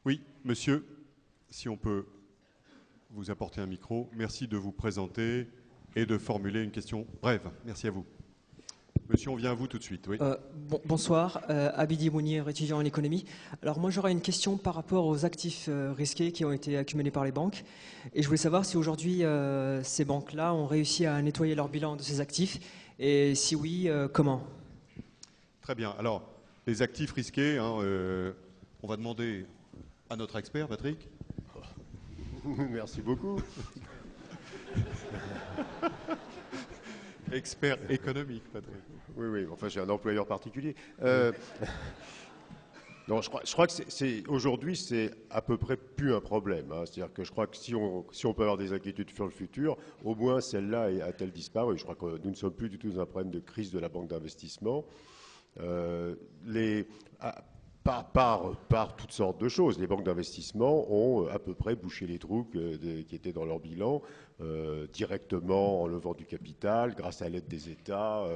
Oui, monsieur, si on peut vous apporter un micro. Merci de vous présenter et de formuler une question brève. Merci à vous. Monsieur, on vient à vous tout de suite. Oui. Bonsoir, Abidi Mounir, étudiant en économie. Alors moi j'aurais une question par rapport aux actifs risqués qui ont été accumulés par les banques. Et je voulais savoir si aujourd'hui ces banques-là ont réussi à nettoyer leur bilan de ces actifs. Et si oui, comment? Très bien. Alors, les actifs risqués, on va demander à notre expert, Patrick. Merci beaucoup. Expert économique, Patrick. Oui, enfin j'ai un employeur particulier. Non, je crois que aujourd'hui c'est à peu près plus un problème. C'est-à-dire que je crois que si on peut avoir des inquiétudes sur le futur, au moins celle-là a-t-elle disparu. Je crois que nous ne sommes plus du tout dans un problème de crise de la banque d'investissement. Par toutes sortes de choses. Les banques d'investissement ont à peu près bouché les trous qui étaient dans leur bilan, directement en levant du capital, grâce à l'aide des États.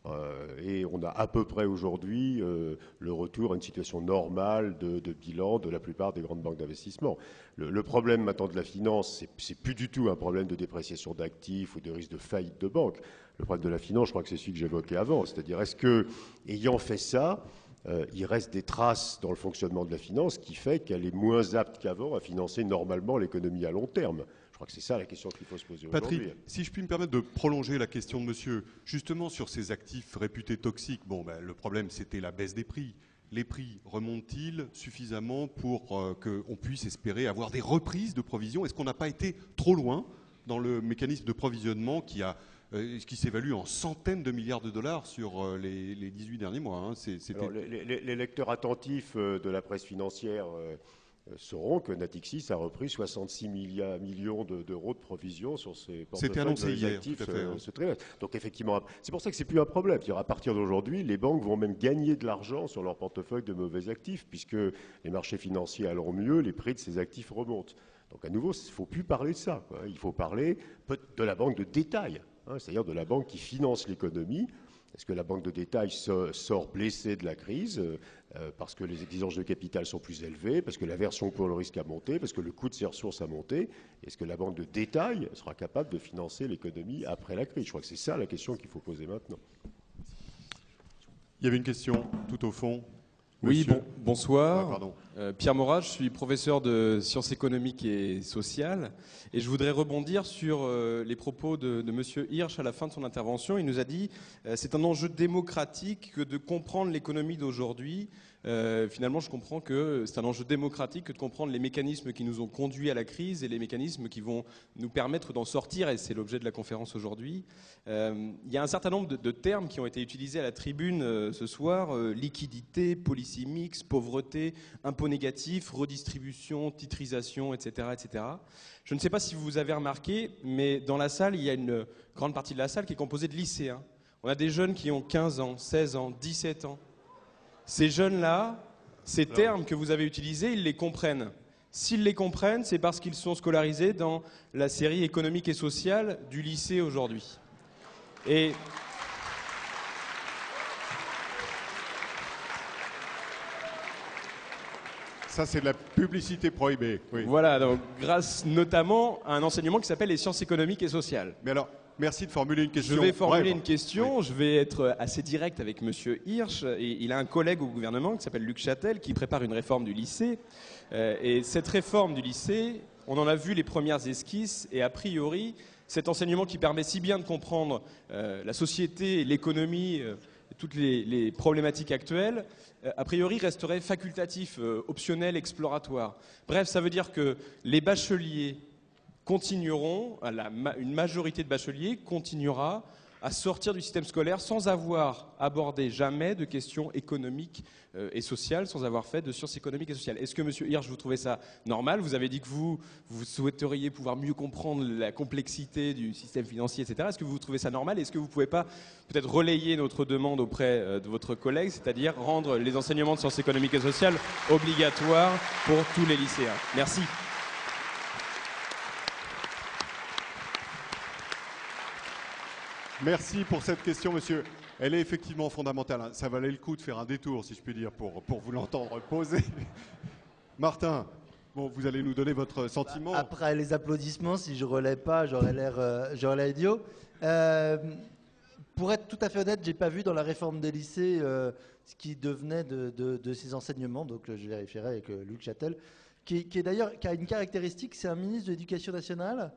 Et on a à peu près aujourd'hui le retour à une situation normale de bilan de la plupart des grandes banques d'investissement. Le problème maintenant de la finance, c'est plus du tout un problème de dépréciation d'actifs ou de risque de faillite de banque. Le problème de la finance, je crois que c'est celui que j'évoquais avant. C'est-à-dire, est-ce que, ayant fait ça, il reste des traces dans le fonctionnement de la finance qui fait qu'elle est moins apte qu'avant à financer normalement l'économie à long terme. Je crois que c'est ça la question qu'il faut se poser aujourd'hui. Patrick, si je puis me permettre de prolonger la question de monsieur, justement sur ces actifs réputés toxiques, le problème c'était la baisse des prix. Les prix remontent-ils suffisamment pour qu'on puisse espérer avoir des reprises de provisions? Est-ce qu'on n'a pas été trop loin dans le mécanisme de provisionnement qui s'évalue en centaines de milliards de dollars sur les 18 derniers mois. Alors, les lecteurs attentifs de la presse financière sauront que Natixis a repris 66 millions d'euros de provisions sur ses portefeuilles actifs ce trimestre. Donc effectivement, c'est pour ça que c'est plus un problème. À partir d'aujourd'hui, les banques vont même gagner de l'argent sur leur portefeuille de mauvais actifs, puisque les marchés financiers allant mieux, les prix de ces actifs remontent. Donc à nouveau, il ne faut plus parler de ça. Il faut parler de la banque de détail. C'est-à-dire de la banque qui finance l'économie. Est-ce que la banque de détail sort blessée de la crise parce que les exigences de capital sont plus élevées, parce que l'aversion pour le risque a monté, parce que le coût de ses ressources a monté? Est-ce que la banque de détail sera capable de financer l'économie après la crise? Je crois que c'est ça la question qu'il faut poser maintenant. Il y avait une question tout au fond. Oui, bonsoir. Pierre Morat, je suis professeur de sciences économiques et sociales. Et je voudrais rebondir sur les propos de M. Hirsch à la fin de son intervention. Il nous a dit c'est un enjeu démocratique que de comprendre l'économie d'aujourd'hui. Finalement, je comprends que c'est un enjeu démocratique que de comprendre les mécanismes qui nous ont conduits à la crise et les mécanismes qui vont nous permettre d'en sortir, et c'est l'objet de la conférence aujourd'hui. Il y a un certain nombre de termes qui ont été utilisés à la tribune ce soir, liquidité, policy mix, pauvreté, impôt négatif, redistribution, titrisation, etc., etc. Je ne sais pas si vous avez remarqué, mais dans la salle, il y a une grande partie de la salle qui est composée de lycéens. On a des jeunes qui ont 15 ans, 16 ans, 17 ans. Ces jeunes-là, ces termes que vous avez utilisés, ils les comprennent. S'ils les comprennent, c'est parce qu'ils sont scolarisés dans la série économique et sociale du lycée aujourd'hui. Et ça, c'est de la publicité prohibée. Oui. Voilà, donc grâce notamment à un enseignement qui s'appelle les sciences économiques et sociales. Mais alors, merci de formuler une question. Je vais formuler une question, oui. Je vais être assez direct avec M. Hirsch. Et il a un collègue au gouvernement qui s'appelle Luc Châtel qui prépare une réforme du lycée. Et cette réforme du lycée, on en a vu les premières esquisses et a priori, cet enseignement qui permet si bien de comprendre la société, l'économie, toutes les problématiques actuelles, a priori resterait facultatif, optionnel, exploratoire. Bref, ça veut dire que les bacheliers continueront, une majorité de bacheliers continuera à sortir du système scolaire sans avoir abordé jamais de questions économiques et sociales, sans avoir fait de sciences économiques et sociales. Est-ce que, M. Hirsch, vous trouvez ça normal? Vous avez dit que vous souhaiteriez pouvoir mieux comprendre la complexité du système financier, etc. Est-ce que vous trouvez ça normal? Est-ce que vous ne pouvez pas peut-être relayer notre demande auprès de votre collègue, c'est-à-dire rendre les enseignements de sciences économiques et sociales obligatoires pour tous les lycéens? Merci. Merci pour cette question, monsieur. Elle est effectivement fondamentale. Ça valait le coup de faire un détour, si je puis dire, pour vous l'entendre poser. Martin, Bon, vous allez nous donner votre sentiment. Après les applaudissements, si je ne relais pas, j'aurais l'air idiot. Pour être tout à fait honnête, je n'ai pas vu dans la réforme des lycées ce qui devenait de ces enseignements. Donc je vérifierai avec Luc Châtel, qui a une caractéristique, c'est un ministre de l'Éducation nationale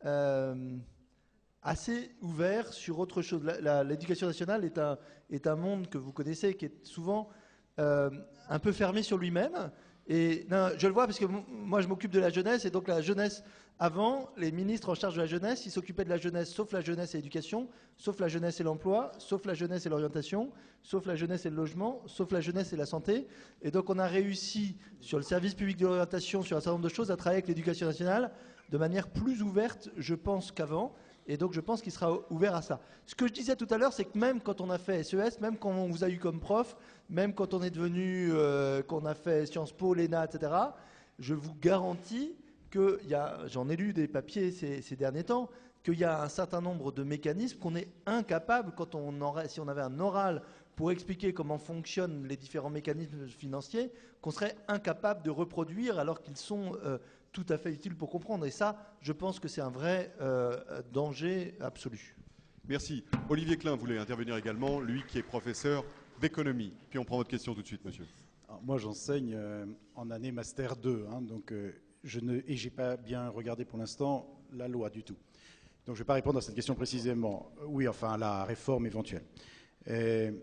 assez ouvert sur autre chose. L'éducation nationale est un monde que vous connaissez, qui est souvent un peu fermé sur lui-même. Et non, je le vois parce que moi je m'occupe de la jeunesse, et donc la jeunesse, avant, les ministres en charge de la jeunesse, ils s'occupaient de la jeunesse, sauf la jeunesse et l'éducation, sauf la jeunesse et l'emploi, sauf la jeunesse et l'orientation, sauf la jeunesse et le logement, sauf la jeunesse et la santé. Et donc on a réussi sur le service public de l'orientation, sur un certain nombre de choses, à travailler avec l'éducation nationale de manière plus ouverte, je pense, qu'avant. Et donc je pense qu'il sera ouvert à ça. Ce que je disais tout à l'heure, c'est que même quand on a fait SES, même quand on vous a eu comme prof, même quand on est devenu, qu'on a fait Sciences Po, l'ENA, etc., je vous garantis que, j'en ai lu des papiers ces derniers temps, qu'il y a un certain nombre de mécanismes qu'on est incapable, si on avait un oral pour expliquer comment fonctionnent les différents mécanismes financiers, qu'on serait incapable de reproduire alors qu'ils sont tout à fait utiles pour comprendre. Et ça, je pense que c'est un vrai danger absolu. Merci. Olivier Klein voulait intervenir également, lui qui est professeur d'économie. Puis on prend votre question tout de suite, monsieur. Alors, moi, j'enseigne en année Master 2, donc je n'ai pas bien regardé pour l'instant la loi du tout. Donc je ne vais pas répondre à cette question précisément. Oui, enfin, la réforme éventuelle. Ce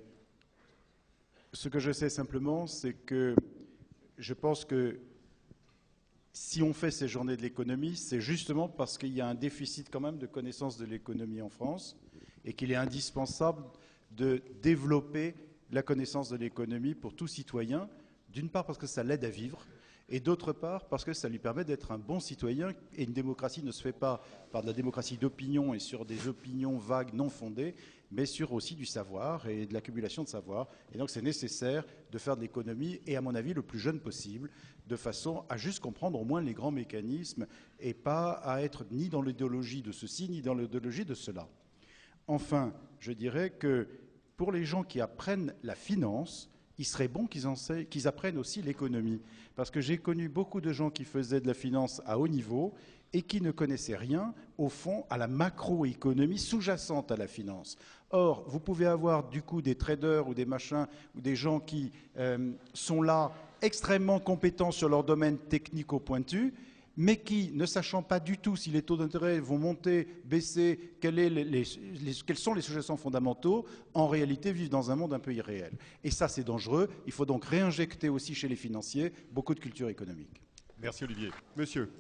que je sais simplement, c'est que je pense que si on fait ces journées de l'économie, c'est justement parce qu'il y a un déficit quand même de connaissance de l'économie en France et qu'il est indispensable de développer la connaissance de l'économie pour tout citoyen, d'une part parce que ça l'aide à vivre, et d'autre part parce que ça lui permet d'être un bon citoyen. Et une démocratie ne se fait pas par de la démocratie d'opinion et sur des opinions vagues non fondées, mais sur aussi du savoir et de l'accumulation de savoir. Et donc c'est nécessaire de faire de l'économie, et à mon avis le plus jeune possible, de façon à juste comprendre au moins les grands mécanismes et pas à être ni dans l'idéologie de ceci ni dans l'idéologie de cela. Enfin, je dirais que pour les gens qui apprennent la finance, il serait bon qu'ils apprennent aussi l'économie. Parce que j'ai connu beaucoup de gens qui faisaient de la finance à haut niveau et qui ne connaissaient rien, au fond, à la macroéconomie sous-jacente à la finance. Or, vous pouvez avoir du coup des traders ou des machins, ou des gens qui sont là extrêmement compétents sur leur domaine technico-pointu, mais qui, ne sachant pas du tout si les taux d'intérêt vont monter, baisser, quels sont les sous-jacents fondamentaux, en réalité vivent dans un monde un peu irréel. Et ça, c'est dangereux. Il faut donc réinjecter aussi chez les financiers beaucoup de culture économique. Merci Olivier. Monsieur.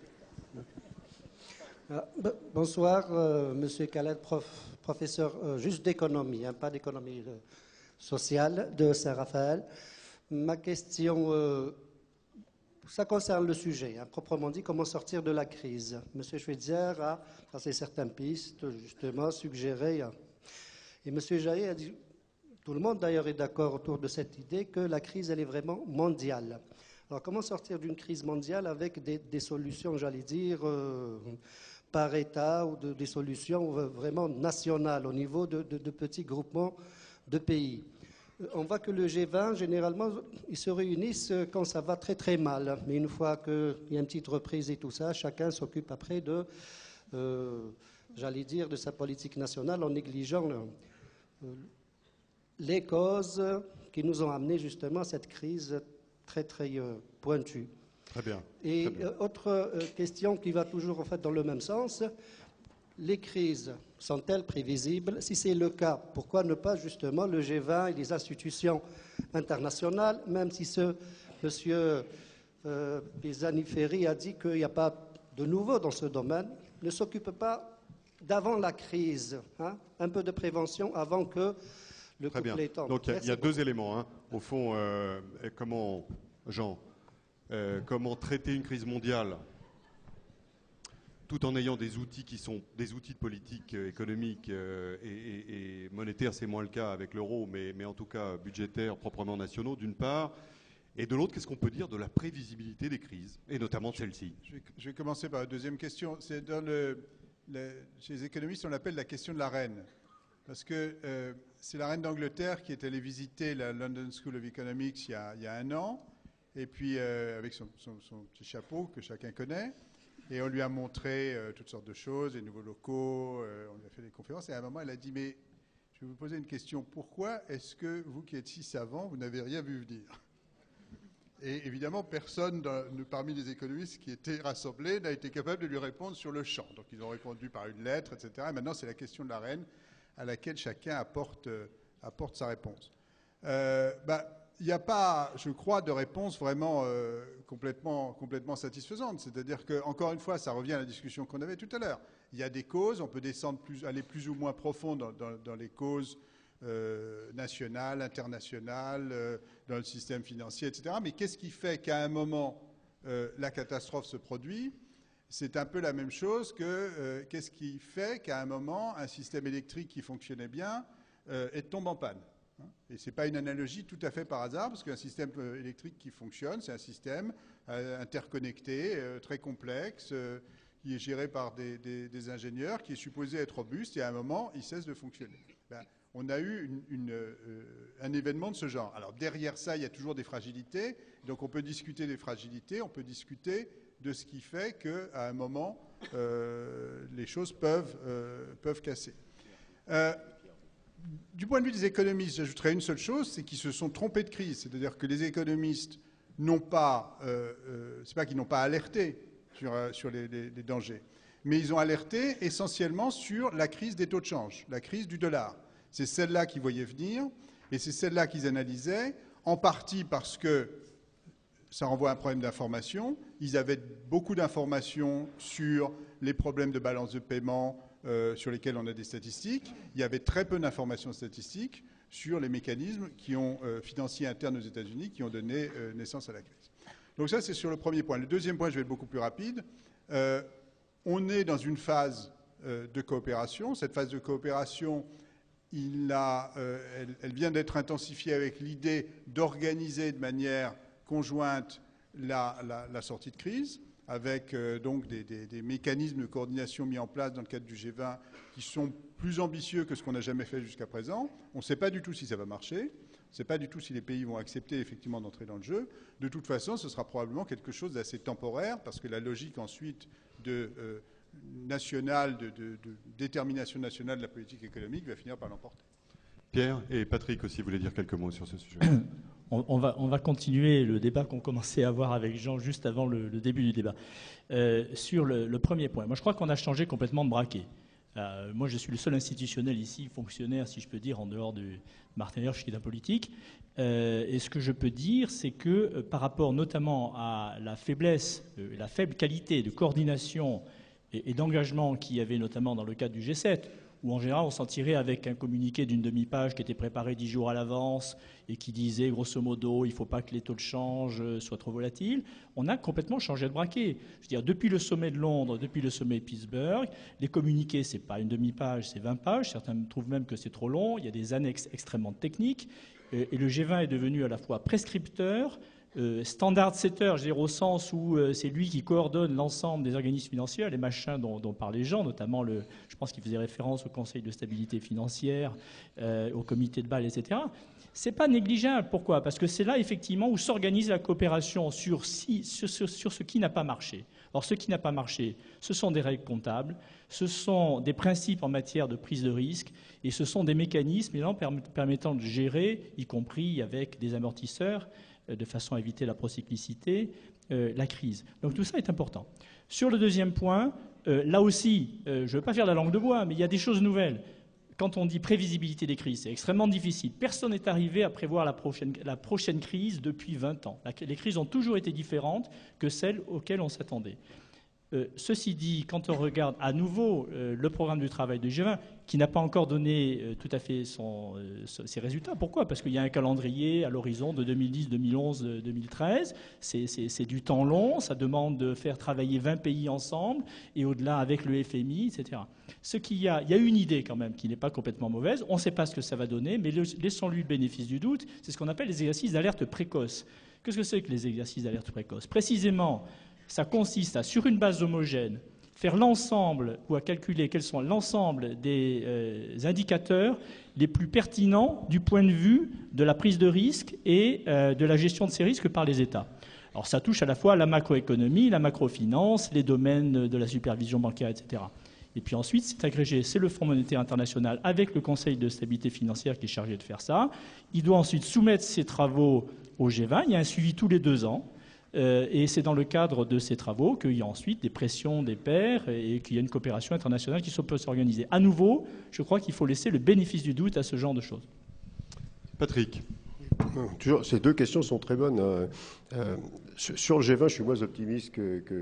Bonsoir, Monsieur Khaled, professeur juste d'économie, pas d'économie sociale de Saint-Raphaël. Ma question... ça concerne le sujet, proprement dit, comment sortir de la crise. M. Schweitzer a tracé certaines pistes, justement, suggéré. Et M. Jaillet a dit, tout le monde d'ailleurs est d'accord autour de cette idée, que la crise, elle est vraiment mondiale. Alors, comment sortir d'une crise mondiale avec des solutions, j'allais dire, par État, ou des solutions vraiment nationales, au niveau de petits groupements de pays? On voit que le G20, généralement, ils se réunissent quand ça va très très mal. Mais une fois qu'il y a une petite reprise et tout ça, chacun s'occupe après de, j'allais dire, de sa politique nationale en négligeant les causes qui nous ont amené justement à cette crise très très pointue. Très bien. Et très bien. Autre question qui va toujours en fait dans le même sens. Les crises sont-elles prévisibles? Si c'est le cas, pourquoi ne pas justement le G20 et les institutions internationales, même si ce monsieur Pisani-Ferry a dit qu'il n'y a pas de nouveau dans ce domaine, ne s'occupe pas d'avant la crise, un peu de prévention avant que le couple ait temps. Donc il y a deux éléments. Au fond, comment traiter une crise mondiale tout en ayant des outils qui sont des outils de politique économique et monétaire, c'est moins le cas avec l'euro, mais en tout cas budgétaire, proprement nationaux, d'une part. Et de l'autre, qu'est-ce qu'on peut dire de la prévisibilité des crises, et notamment celle-ci? Je vais commencer par la deuxième question. C'est chez les économistes, on l'appelle la question de la reine. Parce que c'est la reine d'Angleterre qui est allée visiter la London School of Economics il y a un an. et puis avec son petit chapeau que chacun connaît, et on lui a montré toutes sortes de choses, les nouveaux locaux, on lui a fait des conférences, et à un moment, elle a dit, mais je vais vous poser une question, pourquoi est-ce que vous qui êtes si savant, vous n'avez rien vu venir ? Et évidemment, personne parmi les économistes qui étaient rassemblés n'a été capable de lui répondre sur le champ. Donc ils ont répondu par une lettre, etc. Et maintenant, c'est la question de la reine à laquelle chacun apporte sa réponse. Il n'y a pas, je crois, de réponse vraiment complètement satisfaisante. C'est-à-dire que, encore une fois, ça revient à la discussion qu'on avait tout à l'heure. Il y a des causes, on peut aller plus ou moins profond dans les causes nationales, internationales, dans le système financier, etc. Mais qu'est-ce qui fait qu'à un moment, la catastrophe se produit ? C'est un peu la même chose que qu'est-ce qui fait qu'à un moment, un système électrique qui fonctionnait bien tombe en panne. Et ce n'est pas une analogie tout à fait par hasard, parce qu'un système électrique qui fonctionne, c'est un système interconnecté, très complexe, qui est géré par des ingénieurs, qui est supposé être robuste, et à un moment, il cesse de fonctionner. On a eu un événement de ce genre. Alors derrière ça, il y a toujours des fragilités, donc on peut discuter des fragilités, on peut discuter de ce qui fait qu'à un moment, les choses peuvent casser. Du point de vue des économistes, j'ajouterais une seule chose, c'est qu'ils se sont trompés de crise. C'est-à-dire que les économistes n'ont pas, c'est pas qu'ils n'ont pas alerté sur les dangers, mais ils ont alerté essentiellement sur la crise des taux de change, la crise du dollar. C'est celle-là qu'ils voyaient venir, et c'est celle-là qu'ils analysaient, en partie parce que ça renvoie à un problème d'information. Ils avaient beaucoup d'informations sur les problèmes de balance de paiement, sur lesquels on a des statistiques. Il y avait très peu d'informations statistiques sur les mécanismes financiers internes aux États-Unis qui ont donné naissance à la crise. Donc ça, c'est sur le premier point. Le deuxième point, je vais être beaucoup plus rapide. On est dans une phase de coopération. Cette phase de coopération, elle vient d'être intensifiée avec l'idée d'organiser de manière conjointe la sortie de crise, avec donc des mécanismes de coordination mis en place dans le cadre du G20 qui sont plus ambitieux que ce qu'on n'a jamais fait jusqu'à présent. On ne sait pas du tout si ça va marcher. On ne sait pas du tout si les pays vont accepter effectivement d'entrer dans le jeu. De toute façon, ce sera probablement quelque chose d'assez temporaire, parce que la logique ensuite de détermination nationale de la politique économique va finir par l'emporter. Pierre et Patrick aussi voulaient dire quelques mots sur ce sujet. On va continuer le débat qu'on commençait à avoir avec Jean juste avant le début du débat. Sur le premier point, moi je crois qu'on a changé complètement de braquet. Moi je suis le seul institutionnel ici, fonctionnaire si je peux dire, en dehors du Martin Hirsch qui est un politique. Et ce que je peux dire, c'est que par rapport notamment à la faiblesse, la faible qualité de coordination et d'engagement qu'il y avait notamment dans le cadre du G7, où en général on s'en tirait avec un communiqué d'une demi-page qui était préparé 10 jours à l'avance et qui disait grosso modo il ne faut pas que les taux de change soient trop volatiles, on a complètement changé de braquet. Je veux dire, depuis le sommet de Londres, depuis le sommet de Pittsburgh, les communiqués, ce n'est pas une demi-page, c'est 20 pages, certains trouvent même que c'est trop long, il y a des annexes extrêmement techniques, et le G20 est devenu à la fois prescripteur, standard setter, je veux dire, au sens où c'est lui qui coordonne l'ensemble des organismes financiers, les machins dont parlaient les gens, notamment, je pense qu'il faisait référence au Conseil de stabilité financière, au comité de Bâle, etc. C'est pas négligeable. Pourquoi ? Parce que c'est là, effectivement, où s'organise la coopération sur ce qui n'a pas marché. Or, ce qui n'a pas marché, ce sont des règles comptables, ce sont des principes en matière de prise de risque, et ce sont des mécanismes permettant de gérer, y compris avec des amortisseurs, de façon à éviter la procyclicité, la crise. Donc tout ça est important. Sur le deuxième point, là aussi, je ne veux pas faire la langue de bois, mais il y a des choses nouvelles. Quand on dit prévisibilité des crises, c'est extrêmement difficile. Personne n'est arrivé à prévoir la prochaine crise depuis 20 ans. Les crises ont toujours été différentes que celles auxquelles on s'attendait. Ceci dit, quand on regarde à nouveau le programme du travail du G20, qui n'a pas encore donné tout à fait ses résultats. Pourquoi ? Parce qu'il y a un calendrier à l'horizon de 2010, 2011, 2013. C'est du temps long, ça demande de faire travailler 20 pays ensemble, et au-delà avec le FMI, etc. Il y a une idée quand même qui n'est pas complètement mauvaise. On ne sait pas ce que ça va donner, mais laissons-lui le bénéfice du doute. C'est ce qu'on appelle les exercices d'alerte précoce. Qu'est-ce que c'est que les exercices d'alerte précoce ? Précisément, ça consiste à, sur une base homogène, faire l'ensemble ou à calculer quels sont l'ensemble des indicateurs les plus pertinents du point de vue de la prise de risque et de la gestion de ces risques par les États. Alors ça touche à la fois la macroéconomie, la macrofinance, les domaines de la supervision bancaire, etc. Et puis ensuite, c'est agrégé, c'est le Fonds monétaire international avec le Conseil de stabilité financière qui est chargé de faire ça. Il doit ensuite soumettre ses travaux au G20. Il y a un suivi tous les 2 ans. Et c'est dans le cadre de ces travaux qu'il y a ensuite des pressions des pairs et qu'il y a une coopération internationale qui peut s'organiser. À nouveau, je crois qu'il faut laisser le bénéfice du doute à ce genre de choses. Patrick. Toujours, ces 2 questions sont très bonnes. Sur le G20, je suis moins optimiste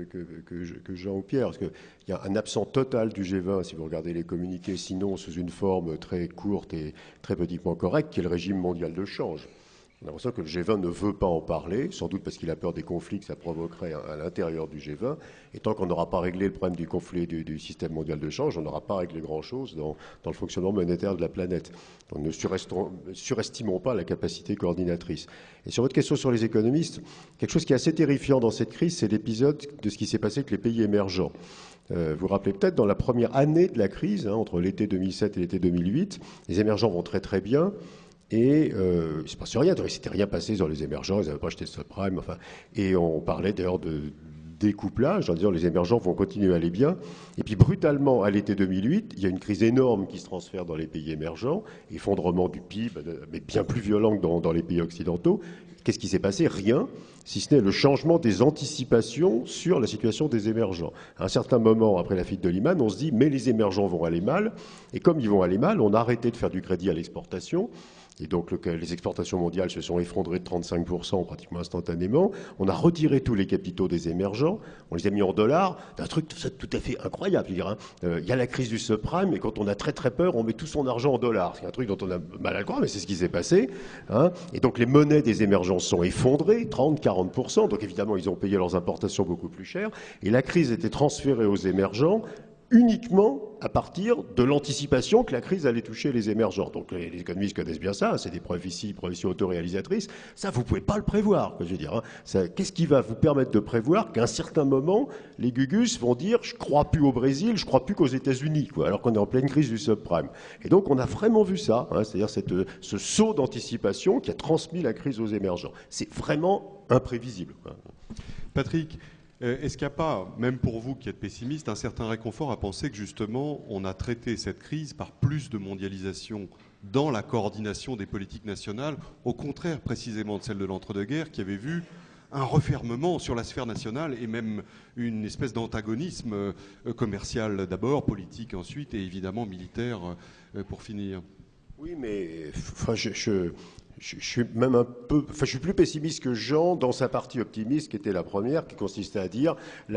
que Jean ou Pierre, parce qu'il y a un absent total du G20, si vous regardez les communiqués, sinon sous une forme très courte et très politiquement correcte, qui est le régime mondial de change. On a l'impression que le G20 ne veut pas en parler, sans doute parce qu'il a peur des conflits que ça provoquerait à l'intérieur du G20. Et tant qu'on n'aura pas réglé le problème du conflit du système mondial de change, on n'aura pas réglé grand-chose dans le fonctionnement monétaire de la planète. Donc ne surestimons pas la capacité coordinatrice. Et sur votre question sur les économistes, quelque chose qui est assez terrifiant dans cette crise, c'est l'épisode de ce qui s'est passé avec les pays émergents. Vous vous rappelez peut-être, dans la première année de la crise, entre l'été 2007 et l'été 2008, les émergents vont très très bien. Et il ne se passe rien, il ne s'était rien passé sur les émergents, ils n'avaient pas acheté de subprime, enfin, et on parlait d'ailleurs de découplage, en disant les émergents vont continuer à aller bien. Et puis brutalement, à l'été 2008, il y a une crise énorme qui se transfère dans les pays émergents, effondrement du PIB, mais bien plus violent que dans les pays occidentaux. Qu'est-ce qui s'est passé? Rien, si ce n'est le changement des anticipations sur la situation des émergents. À un certain moment, après la fuite de Lehman, on se dit mais les émergents vont aller mal, et comme ils vont aller mal, on a arrêté de faire du crédit à l'exportation. Et donc les exportations mondiales se sont effondrées de 35% pratiquement instantanément. On a retiré tous les capitaux des émergents, on les a mis en dollars. C'est un truc tout à fait incroyable. Il y a la crise du subprime, et quand on a très très peur, on met tout son argent en dollars. C'est un truc dont on a mal à le croire, mais c'est ce qui s'est passé. Et donc les monnaies des émergents sont effondrées, 30-40%. Donc évidemment, ils ont payé leurs importations beaucoup plus cher. Et la crise était transférée aux émergents uniquement à partir de l'anticipation que la crise allait toucher les émergents. Donc les économistes connaissent bien ça, c'est des prophéties autoréalisatrices. Ça, vous ne pouvez pas le prévoir, je veux dire. Qu'est-ce qui va vous permettre de prévoir qu'à un certain moment, les gugus vont dire « je ne crois plus au Brésil, je ne crois plus qu'aux États-Unis », alors qu'on est en pleine crise du subprime. Et donc on a vraiment vu ça, c'est-à-dire ce saut d'anticipation qui a transmis la crise aux émergents. C'est vraiment imprévisible. Patrick, est-ce qu'il n'y a pas, même pour vous qui êtes pessimiste, un certain réconfort à penser que justement on a traité cette crise par plus de mondialisation dans la coordination des politiques nationales, au contraire précisément de celle de l'entre-deux-guerres qui avait vu un refermement sur la sphère nationale et même une espèce d'antagonisme commercial d'abord, politique ensuite et évidemment militaire pour finir? Oui, mais je suis même je suis plus pessimiste que Jean dans sa partie optimiste qui était la première, qui consistait à dire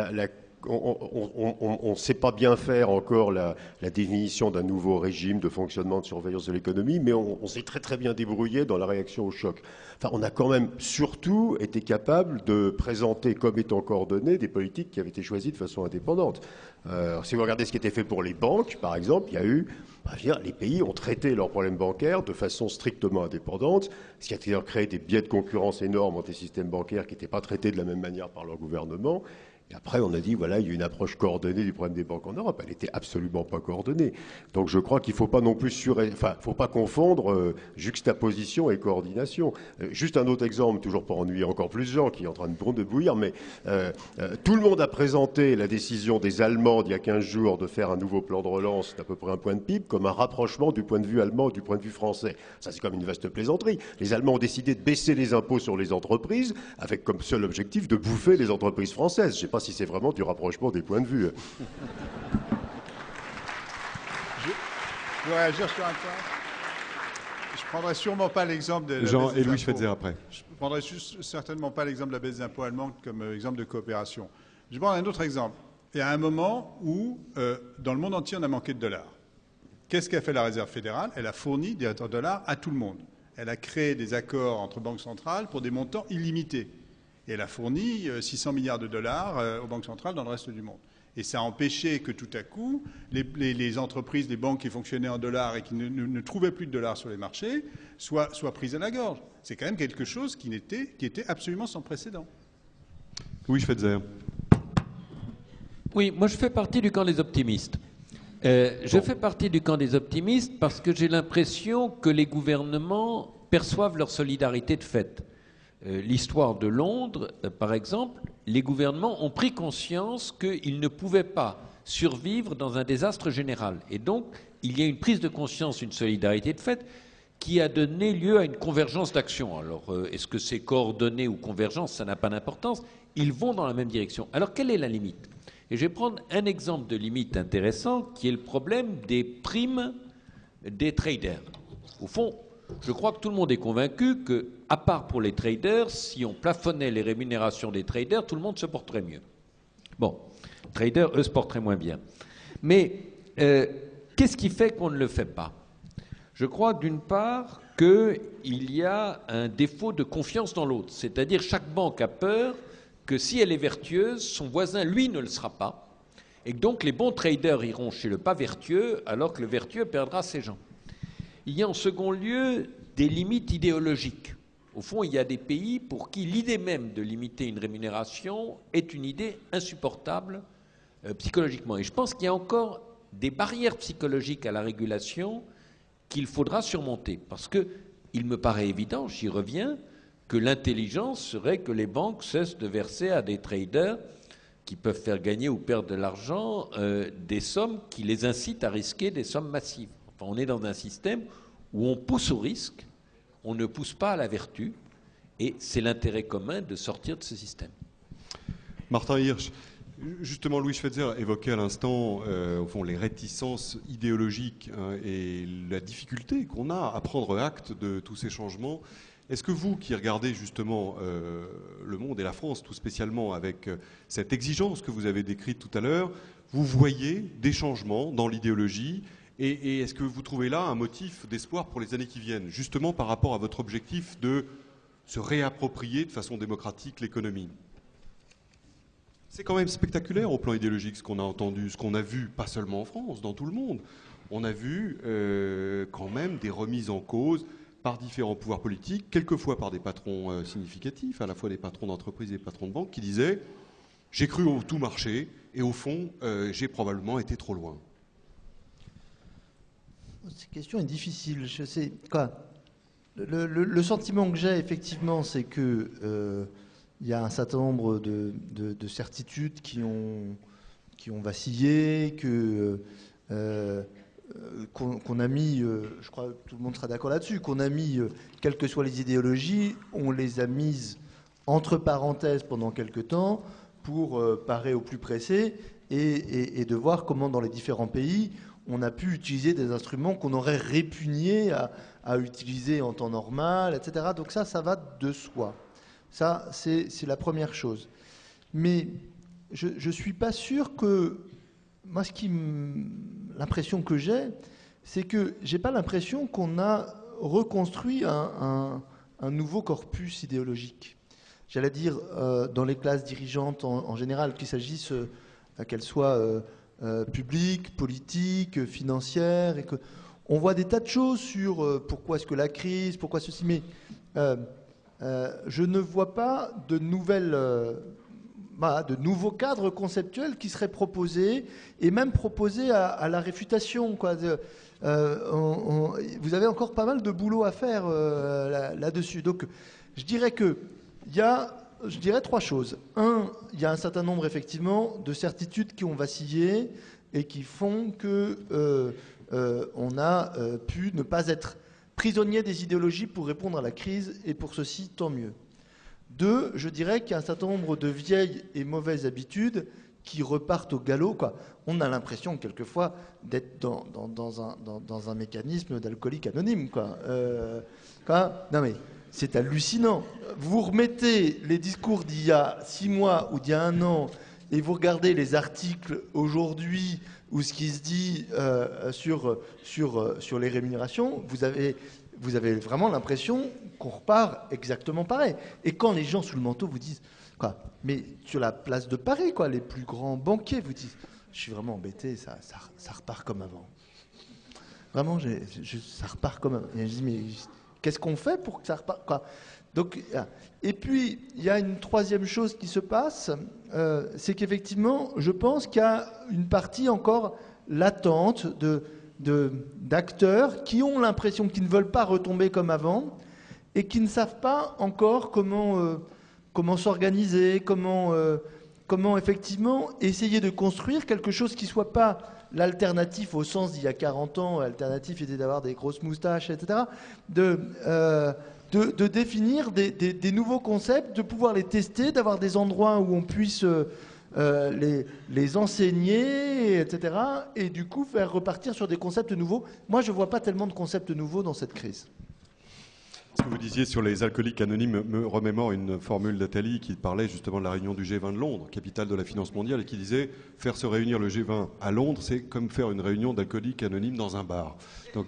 on ne sait pas bien faire encore la définition d'un nouveau régime de fonctionnement de surveillance de l'économie, mais on s'est très très bien débrouillé dans la réaction au choc. Enfin, on a quand même surtout été capable de présenter comme étant coordonnées des politiques qui avaient été choisies de façon indépendante. Si vous regardez ce qui était fait pour les banques, par exemple, il y a eu, les pays ont traité leurs problèmes bancaires de façon strictement indépendante, ce qui a créé des biais de concurrence énormes entre les systèmes bancaires qui n'étaient pas traités de la même manière par leur gouvernement. Et après, on a dit, voilà, il y a une approche coordonnée du problème des banques en Europe. Elle n'était absolument pas coordonnée. Donc je crois qu'il ne faut pas non plus faut pas confondre juxtaposition et coordination. Juste un autre exemple, toujours pour ennuyer encore plus de gens qui est en train de bouillir, mais tout le monde a présenté la décision des Allemands d'il y a 15 jours de faire un nouveau plan de relance d'à peu près un point de PIB comme un rapprochement du point de vue allemand et du point de vue français. Ça, c'est comme une vaste plaisanterie. Les Allemands ont décidé de baisser les impôts sur les entreprises avec comme seul objectif de bouffer les entreprises françaises. Je sais pas si c'est vraiment du rapprochement des points de vue. Je veux réagir sur un point. Je ne prendrai sûrement pas l'exemple de Jean et Louis Schweitzer après. Je ne prendrai certainement pas l'exemple de la baisse des impôts allemands comme exemple de coopération. Je prends un autre exemple. Il y a un moment où, dans le monde entier, on a manqué de dollars. Qu'est-ce qu'a fait la Réserve fédérale? Elle a fourni des dollars à tout le monde. Elle a créé des accords entre banques centrales pour des montants illimités. Et elle a fourni 600 milliards de dollars aux banques centrales dans le reste du monde. Et ça a empêché que tout à coup, les entreprises, les banques qui fonctionnaient en dollars et qui ne trouvaient plus de dollars sur les marchés soient prises à la gorge. C'est quand même quelque chose qui était absolument sans précédent. Oui, Schweitzer. Oui, moi je fais partie du camp des optimistes. Je fais partie du camp des optimistes parce que j'ai l'impression que les gouvernements perçoivent leur solidarité de fait. L'histoire de Londres, par exemple, les gouvernements ont pris conscience qu'ils ne pouvaient pas survivre dans un désastre général. Et donc, il y a une prise de conscience, une solidarité de fait, qui a donné lieu à une convergence d'action. Alors, est-ce que c'est coordonné ou convergence, ça n'a pas d'importance. Ils vont dans la même direction. Alors, quelle est la limite? Et je vais prendre un exemple de limite intéressant, qui est le problème des primes des traders. Au fond, je crois que tout le monde est convaincu que, à part pour les traders, si on plafonnait les rémunérations des traders, tout le monde se porterait mieux. Bon, les traders, eux, se porteraient moins bien. Mais qu'est-ce qui fait qu'on ne le fait pas? Je crois, d'une part, qu'il y a un défaut de confiance dans l'autre. C'est-à-dire, chaque banque a peur que si elle est vertueuse, son voisin, lui, ne le sera pas. Et que donc, les bons traders iront chez le pas vertueux, alors que le vertueux perdra ses gens. Il y a en second lieu des limites idéologiques. Au fond, il y a des pays pour qui l'idée même de limiter une rémunération est une idée insupportable psychologiquement. Et je pense qu'il y a encore des barrières psychologiques à la régulation qu'il faudra surmonter. Parce qu'il me paraît évident, j'y reviens, que l'intelligence serait que les banques cessent de verser à des traders qui peuvent faire gagner ou perdre de l'argent des sommes qui les incitent à risquer des sommes massives. Enfin, on est dans un système où on pousse au risque, on ne pousse pas à la vertu, et c'est l'intérêt commun de sortir de ce système. Martin Hirsch, justement, Louis Schweitzer évoquait à l'instant, au fond, les réticences idéologiques et la difficulté qu'on a à prendre acte de tous ces changements. Est-ce que vous, qui regardez justement le monde et la France tout spécialement avec cette exigence que vous avez décrite tout à l'heure, vous voyez des changements dans l'idéologie et est-ce que vous trouvez là un motif d'espoir pour les années qui viennent, justement par rapport à votre objectif de se réapproprier de façon démocratique l'économie? C'est quand même spectaculaire au plan idéologique ce qu'on a entendu, ce qu'on a vu, pas seulement en France, dans tout le monde. On a vu quand même des remises en cause par différents pouvoirs politiques, quelquefois par des patrons significatifs, à la fois des patrons d'entreprise et des patrons de banque, qui disaient « j'ai cru au tout marché et au fond, j'ai probablement été trop loin ». Cette question est difficile. Je sais quoi. Le sentiment que j'ai, effectivement, c'est que il y a un certain nombre de certitudes qui ont vacillé, qu'on a mis, je crois que tout le monde sera d'accord là-dessus, qu'on a mis, quelles que soient les idéologies, on les a mises entre parenthèses pendant quelque temps pour parer au plus pressé et de voir comment dans les différents pays on a pu utiliser des instruments qu'on aurait répugnés à utiliser en temps normal, etc. Donc ça va de soi. Ça, c'est la première chose. Mais je ne suis pas sûr que... Moi, l'impression que j'ai, c'est que je n'ai pas l'impression qu'on a reconstruit un nouveau corpus idéologique. J'allais dire, dans les classes dirigeantes en général, qu'il s'agisse qu'elles soient publiques, politiques, financières, et on voit des tas de choses sur pourquoi est-ce que la crise, pourquoi ceci, mais je ne vois pas de nouveaux cadres conceptuels qui seraient proposés, et même proposés à la réfutation, quoi. Vous avez encore pas mal de boulot à faire là-dessus. Donc, je dirais qu'il y a, trois choses. Un, il y a un certain nombre, effectivement, de certitudes qui ont vacillé et qui font que on a pu ne pas être prisonnier des idéologies pour répondre à la crise, et pour ceci, tant mieux. Deux, je dirais qu'il y a un certain nombre de vieilles et mauvaises habitudes qui repartent au galop, quoi. On a l'impression, quelquefois, d'être dans un mécanisme d'alcoolique anonyme, quoi. Non mais, c'est hallucinant. Vous remettez les discours d'il y a 6 mois ou d'il y a 1 an, et vous regardez les articles aujourd'hui, ou ce qui se dit sur les rémunérations, vous avez vraiment l'impression qu'on repart exactement pareil. Et quand les gens sous le manteau vous disent, quoi, mais sur la place de Paris, quoi, les plus grands banquiers vous disent, je suis vraiment embêté, ça repart comme avant. Vraiment, ça repart comme avant. Et je dis, mais qu'est-ce qu'on fait pour que ça reparte, quoi. Donc, et puis, il y a une troisième chose qui se passe, c'est qu'effectivement, je pense qu'il y a une partie encore latente d'acteurs qui ont l'impression qu'ils ne veulent pas retomber comme avant et qui ne savent pas encore comment s'organiser, comment effectivement essayer de construire quelque chose qui ne soit pas l'alternatif au sens d'il y a 40 ans, l'alternatif était d'avoir des grosses moustaches, etc., de définir des nouveaux concepts, de pouvoir les tester, d'avoir des endroits où on puisse les enseigner, etc., et du coup faire repartir sur des concepts nouveaux. Moi, je ne vois pas tellement de concepts nouveaux dans cette crise. Ce que vous disiez sur les alcooliques anonymes me remémore une formule d'Attali qui parlait justement de la réunion du G20 de Londres, capitale de la finance mondiale, et qui disait « faire se réunir le G20 à Londres, c'est comme faire une réunion d'alcooliques anonymes dans un bar ». Donc...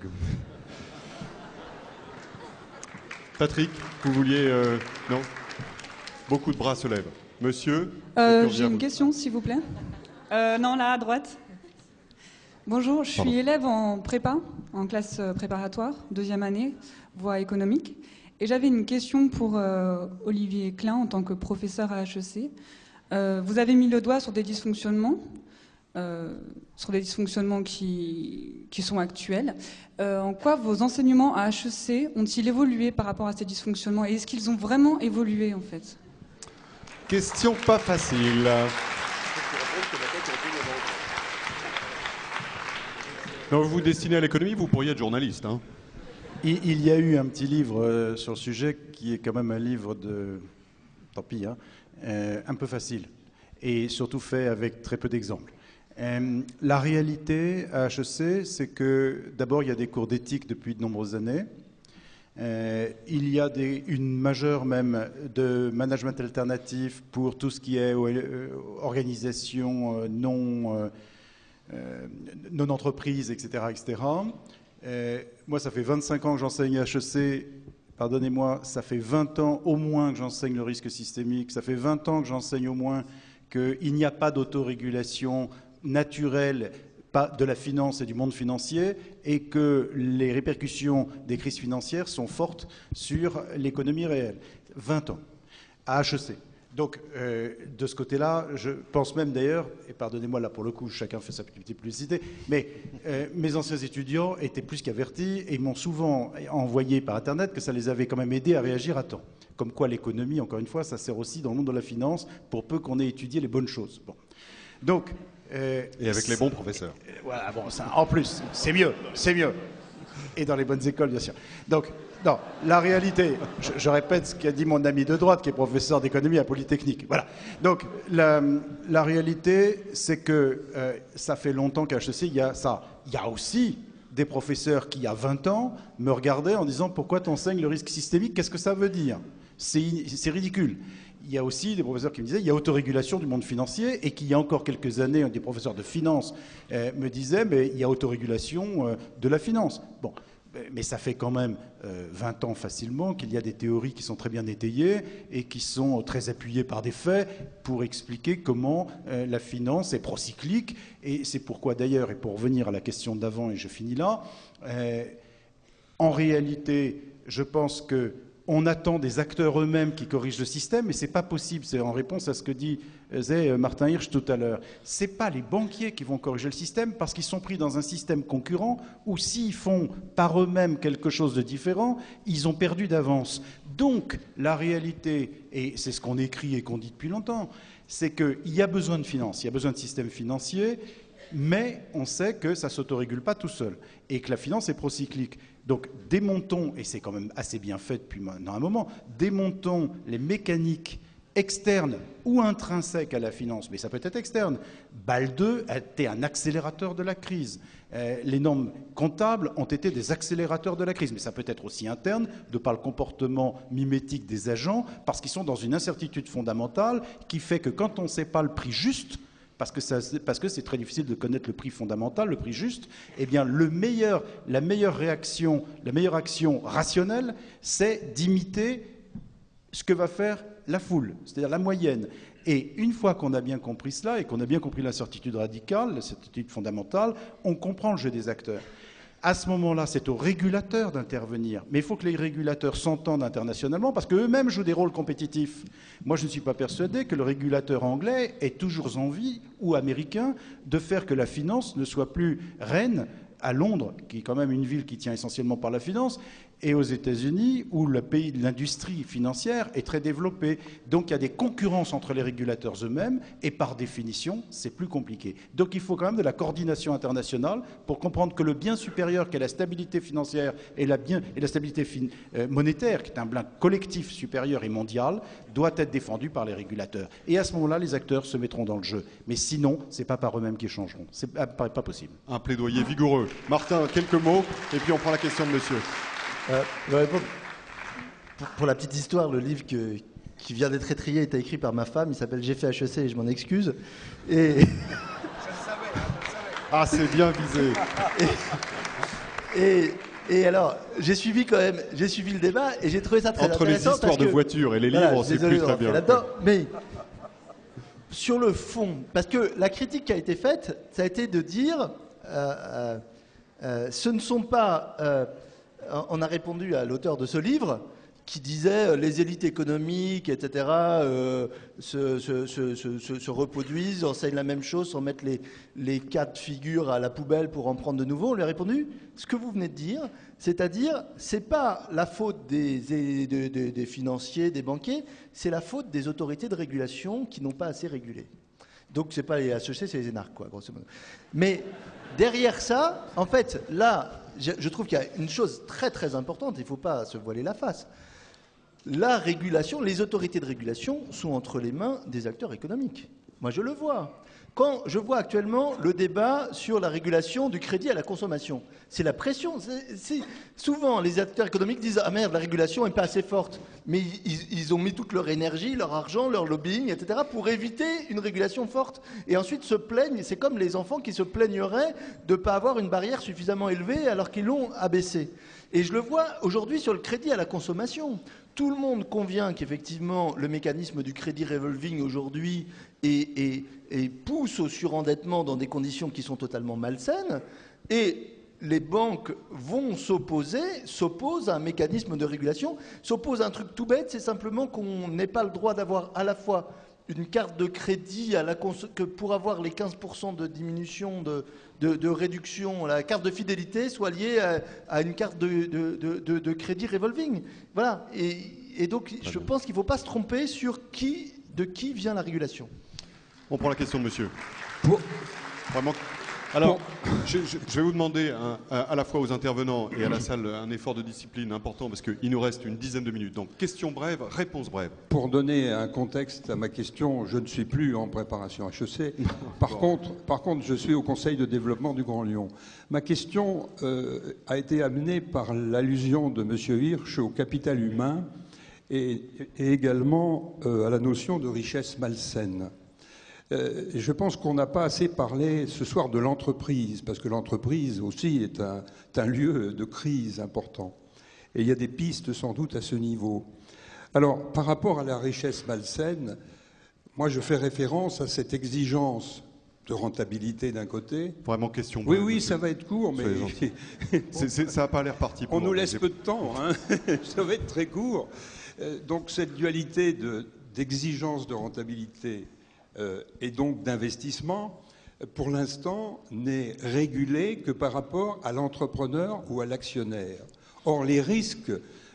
Patrick, vous vouliez... non ? Beaucoup de bras se lèvent. Monsieur j'ai une question, s'il vous plaît. Non, là, à droite. Bonjour, je suis élève en prépa, en classe préparatoire, 2e année, voie économique. Et j'avais une question pour Olivier Klein, en tant que professeur à HEC. Vous avez mis le doigt sur des dysfonctionnements, qui sont actuels. En quoi vos enseignements à HEC ont-ils évolué par rapport à ces dysfonctionnements? Et est-ce qu'ils ont vraiment évolué, en fait? Question pas facile. Non, vous vous destinez à l'économie, vous pourriez être journaliste. Hein. Il y a eu un petit livre sur le sujet qui est quand même un livre de... Tant pis, hein, un peu facile. Et surtout fait avec très peu d'exemples. La réalité à HEC, c'est que d'abord, il y a des cours d'éthique depuis de nombreuses années. Il y a une majeure même de management alternatif pour tout ce qui est organisation non-entreprise, etc. etc. Moi, ça fait 25 ans que j'enseigne à HEC. Pardonnez-moi, ça fait 20 ans au moins que j'enseigne le risque systémique. Ça fait 20 ans que j'enseigne au moins qu'il n'y a pas d'autorégulation naturelle de la finance et du monde financier et que les répercussions des crises financières sont fortes sur l'économie réelle. 20 ans à HEC. Donc, de ce côté-là, je pense même d'ailleurs, et pardonnez-moi là pour le coup, chacun fait sa petite publicité, mais mes anciens étudiants étaient plus qu'avertis et m'ont souvent envoyé par Internet que ça les avait quand même aidés à réagir à temps. Comme quoi l'économie, encore une fois, ça sert aussi dans le monde de la finance pour peu qu'on ait étudié les bonnes choses. Bon. Donc... et avec les bons professeurs. Voilà, bon, ça, en plus, c'est mieux. Et dans les bonnes écoles, bien sûr. Donc, non, la réalité, je répète ce qu'a dit mon ami de droite, qui est professeur d'économie à Polytechnique. Voilà. Donc, la réalité, c'est que ça fait longtemps qu'à HEC, il y a ça. Il y a aussi des professeurs qui, il y a 20 ans, me regardaient en disant « Pourquoi tu enseignes le risque systémique? Qu'est-ce que ça veut dire ?» C'est ridicule. Il y a aussi des professeurs qui me disaient il y a autorégulation du monde financier et qu'il y a encore quelques années, des professeurs de finance me disaient mais il y a autorégulation de la finance. Bon, mais ça fait quand même 20 ans facilement qu'il y a des théories qui sont très bien étayées et qui sont très appuyées par des faits pour expliquer comment la finance est procyclique. Et c'est pourquoi d'ailleurs, et pour revenir à la question d'avant, et je finis là, en réalité, je pense que on attend des acteurs eux-mêmes qui corrigent le système, mais ce n'est pas possible. C'est en réponse à ce que disait Martin Hirsch tout à l'heure. Ce n'est pas les banquiers qui vont corriger le système parce qu'ils sont pris dans un système concurrent où s'ils font par eux-mêmes quelque chose de différent, ils ont perdu d'avance. Donc, la réalité, et c'est ce qu'on écrit et qu'on dit depuis longtemps, c'est qu'il y a besoin de finance, il y a besoin de système financier, mais on sait que ça ne s'autorégule pas tout seul et que la finance est procyclique. Donc démontons, et c'est quand même assez bien fait depuis maintenant un moment, démontons les mécaniques externes ou intrinsèques à la finance, mais ça peut être externe. BAL 2 a été un accélérateur de la crise. Les normes comptables ont été des accélérateurs de la crise, mais ça peut être aussi interne, de par le comportement mimétique des agents, parce qu'ils sont dans une incertitude fondamentale qui fait que quand on ne sait pas le prix juste, parce que c'est très difficile de connaître le prix fondamental, le prix juste, eh bien la meilleure réaction, la meilleure action rationnelle, c'est d'imiter ce que va faire la foule, c'est-à-dire la moyenne. Et une fois qu'on a bien compris cela et qu'on a bien compris l'incertitude radicale, l'incertitude fondamentale, on comprend le jeu des acteurs. À ce moment-là, c'est aux régulateurs d'intervenir. Mais il faut que les régulateurs s'entendent internationalement parce qu'eux-mêmes jouent des rôles compétitifs. Moi, je ne suis pas persuadé que le régulateur anglais ait toujours envie, ou américain, de faire que la finance ne soit plus reine à Londres, qui est quand même une ville qui tient essentiellement par la finance, et aux États-Unis, où l'industrie financière est très développée. Donc il y a des concurrences entre les régulateurs eux-mêmes, et par définition, c'est plus compliqué. Donc il faut quand même de la coordination internationale pour comprendre que le bien supérieur qu'est la stabilité financière et la stabilité monétaire, qui est un bien collectif supérieur et mondial, doit être défendu par les régulateurs. Et à ce moment-là, les acteurs se mettront dans le jeu. Mais sinon, ce n'est pas par eux-mêmes qu'ils changeront. Ce n'est pas possible. Un plaidoyer vigoureux. Martin, quelques mots, et puis on prend la question de monsieur. Pour la petite histoire, le livre qui vient d'être étrié était écrit par ma femme. Il s'appelle J'ai fait HEC et je m'en excuse. Et... Ah, c'est bien visé. Et alors, j'ai suivi le débat et j'ai trouvé ça très intéressant. Entre les histoires de voitures et les livres, c'est plus très bien. Mais sur le fond, parce que la critique qui a été faite, ça a été de dire, ce ne sont pas... on a répondu à l'auteur de ce livre qui disait les élites économiques, etc., se reproduisent, enseignent la même chose sans mettre les cas de figure à la poubelle pour en prendre de nouveaux. On lui a répondu ce que vous venez de dire, c'est-à-dire c'est pas la faute des financiers, des banquiers, c'est la faute des autorités de régulation qui n'ont pas assez régulé. Donc c'est pas les HEC, c'est les énarques, quoi, grosso modo. Mais derrière ça, en fait, là, je trouve qu'il y a une chose très très importante, il ne faut pas se voiler la face. La régulation, les autorités de régulation sont entre les mains des acteurs économiques. Moi, je le vois. Quand je vois actuellement le débat sur la régulation du crédit à la consommation, c'est la pression. Souvent, les acteurs économiques disent « Ah merde, la régulation n'est pas assez forte ». Mais ils ont mis toute leur énergie, leur argent, leur lobbying, etc. pour éviter une régulation forte. Et ensuite se plaignent, c'est comme les enfants qui se plaigneraient de ne pas avoir une barrière suffisamment élevée alors qu'ils l'ont abaissée. Et je le vois aujourd'hui sur le crédit à la consommation. Tout le monde convient qu'effectivement le mécanisme du crédit revolving aujourd'hui et pousse au surendettement dans des conditions qui sont totalement malsaines, et les banques vont s'opposent à un mécanisme de régulation, s'opposent à un truc tout bête, c'est simplement qu'on n'ait pas le droit d'avoir à la fois une carte de crédit que pour avoir les 15% de diminution de réduction, la carte de fidélité soit liée à une carte de crédit revolving. Voilà. Et donc, je pense qu'il ne faut pas se tromper sur de qui vient la régulation. On prend la question de monsieur. Vraiment. Alors, je vais vous demander à la fois aux intervenants et à la salle un effort de discipline important parce qu'il nous reste une dizaine de minutes. Donc, question brève, réponse brève. Pour donner un contexte à ma question, je ne suis plus en préparation HEC. Par contre, je suis au Conseil de développement du Grand Lyon. Ma question a été amenée par l'allusion de M. Hirsch au capital humain et également à la notion de richesse malsaine. Je pense qu'on n'a pas assez parlé ce soir de l'entreprise, parce que l'entreprise aussi est un lieu de crise important. Et il y a des pistes sans doute à ce niveau. Alors, par rapport à la richesse malsaine, moi je fais référence à cette exigence de rentabilité d'un côté. Vraiment question. Oui, ça va être court, mais ça n'a pas l'air parti. On nous laisse peu de temps, hein. Ça va être très court. Donc cette dualité d'exigence de rentabilité et donc d'investissement, pour l'instant, n'est régulé que par rapport à l'entrepreneur ou à l'actionnaire. Or, les risques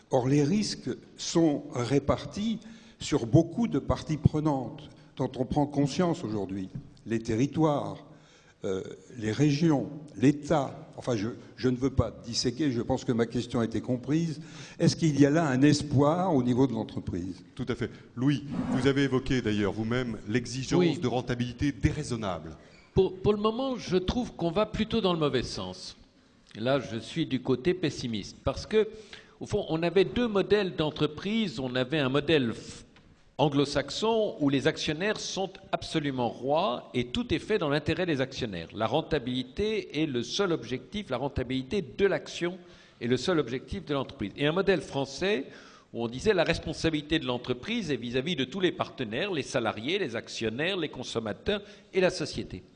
sont répartis sur beaucoup de parties prenantes dont on prend conscience aujourd'hui. Les territoires, les régions, l'État. Enfin, je ne veux pas disséquer, je pense que ma question a été comprise. Est-ce qu'il y a là un espoir au niveau de l'entreprise? Tout à fait. Louis, vous avez évoqué d'ailleurs vous-même l'exigence de rentabilité déraisonnable. Pour le moment, je trouve qu'on va plutôt dans le mauvais sens. Là, je suis du côté pessimiste. Parce que, au fond, on avait deux modèles d'entreprise. On avait un modèle anglo-saxon où les actionnaires sont absolument rois et tout est fait dans l'intérêt des actionnaires. La rentabilité est le seul objectif, la rentabilité de l'action est le seul objectif de l'entreprise. Et un modèle français où on disait la responsabilité de l'entreprise est vis-à-vis de tous les partenaires, les salariés, les actionnaires, les consommateurs et la société.